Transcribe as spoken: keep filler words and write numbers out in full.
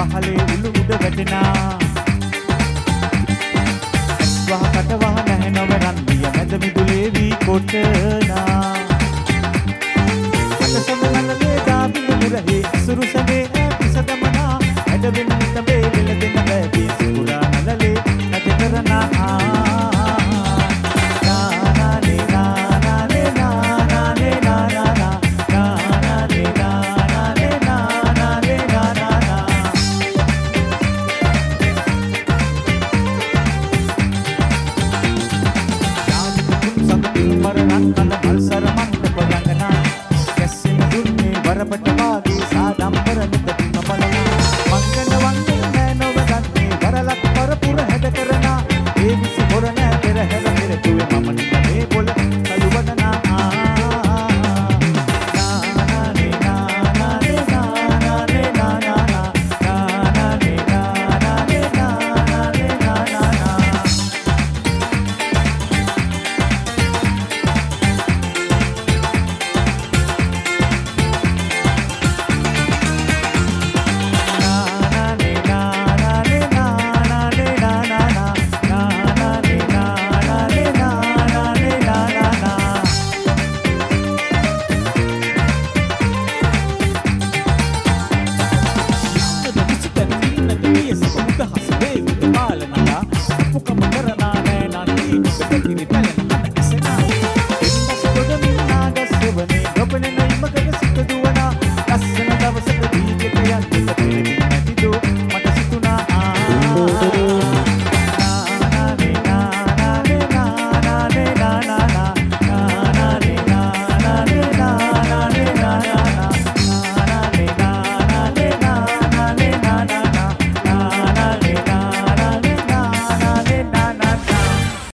පහලේ උළු උඩ වැටෙනා වහ කට වහ නැහැ නොව රන්දිය මැද මිදුලේ වී කොටනා අත සමනලේ දාබිය මුරහේ අසුරු සමේ පිසදමනා ඇඩවෙන්න තබේ ලෙල දෙන බැදී පුරා නලලේ නැත කරනා Oh